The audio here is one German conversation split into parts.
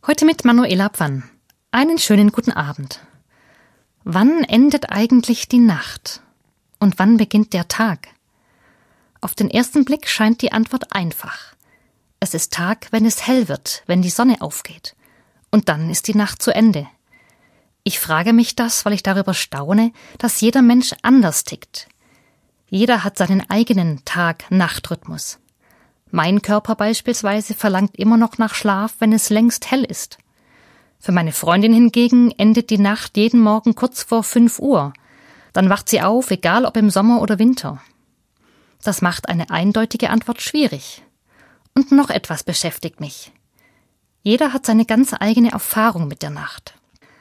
Heute mit Manuela Pfann. Einen schönen guten Abend. Wann endet eigentlich die Nacht? Und wann beginnt der Tag? Auf den ersten Blick scheint die Antwort einfach. Es ist Tag, wenn es hell wird, wenn die Sonne aufgeht. Und dann ist die Nacht zu Ende. Ich frage mich das, weil ich darüber staune, dass jeder Mensch anders tickt. Jeder hat seinen eigenen Tag-Nacht-Rhythmus. Mein Körper beispielsweise verlangt immer noch nach Schlaf, wenn es längst hell ist. Für meine Freundin hingegen endet die Nacht jeden Morgen kurz vor 5 Uhr. Dann wacht sie auf, egal ob im Sommer oder Winter. Das macht eine eindeutige Antwort schwierig. Und noch etwas beschäftigt mich. Jeder hat seine ganz eigene Erfahrung mit der Nacht.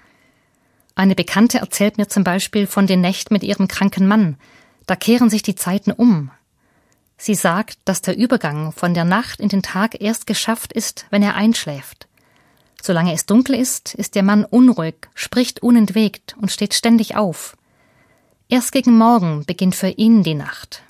Eine Bekannte erzählt mir zum Beispiel von den Nächten mit ihrem kranken Mann. Da kehren sich die Zeiten um. Sie sagt, dass der Übergang von der Nacht in den Tag erst geschafft ist, wenn er einschläft. Solange es dunkel ist, ist der Mann unruhig, spricht unentwegt und steht ständig auf. Erst gegen Morgen beginnt für ihn die Nacht.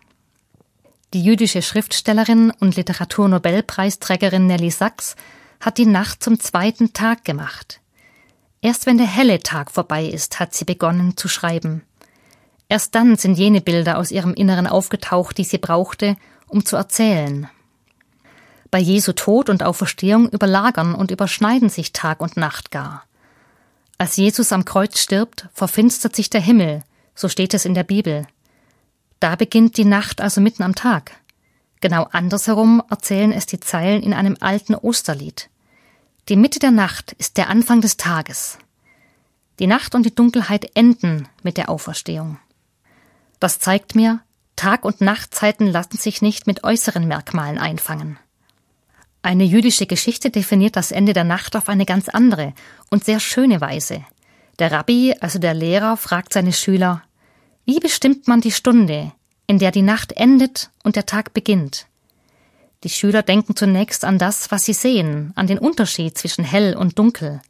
Die jüdische Schriftstellerin und Literaturnobelpreisträgerin Nelly Sachs hat die Nacht zum zweiten Tag gemacht. Erst wenn der helle Tag vorbei ist, hat sie begonnen zu schreiben. Erst dann sind jene Bilder aus ihrem Inneren aufgetaucht, die sie brauchte, um zu erzählen. Bei Jesu Tod und Auferstehung überlagern und überschneiden sich Tag und Nacht gar. Als Jesus am Kreuz stirbt, verfinstert sich der Himmel, so steht es in der Bibel. Da beginnt die Nacht also mitten am Tag. Genau andersherum erzählen es die Zeilen in einem alten Osterlied. Die Mitte der Nacht ist der Anfang des Tages. Die Nacht und die Dunkelheit enden mit der Auferstehung. Das zeigt mir, Tag- und Nachtzeiten lassen sich nicht mit äußeren Merkmalen einfangen. Eine jüdische Geschichte definiert das Ende der Nacht auf eine ganz andere und sehr schöne Weise. Der Rabbi, also der Lehrer, fragt seine Schüler: Wie bestimmt man die Stunde, in der die Nacht endet und der Tag beginnt? Die Schüler denken zunächst an das, was sie sehen, an den Unterschied zwischen hell und dunkel.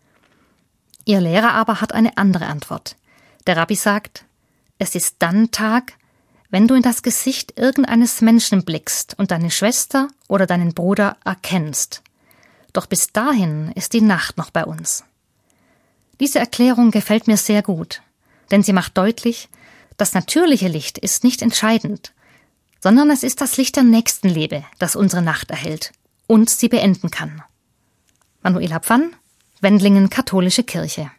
Ihr Lehrer aber hat eine andere Antwort. Der Rabbi sagt: Es ist dann Tag, wenn du in das Gesicht irgendeines Menschen blickst und deine Schwester oder deinen Bruder erkennst. Doch bis dahin ist die Nacht noch bei uns. Diese Erklärung gefällt mir sehr gut, denn sie macht deutlich, das natürliche Licht ist nicht entscheidend, sondern es ist das Licht der Nächstenliebe, das unsere Nacht erhält und sie beenden kann. Manuela Pfann, Wendlingen Katholische Kirche.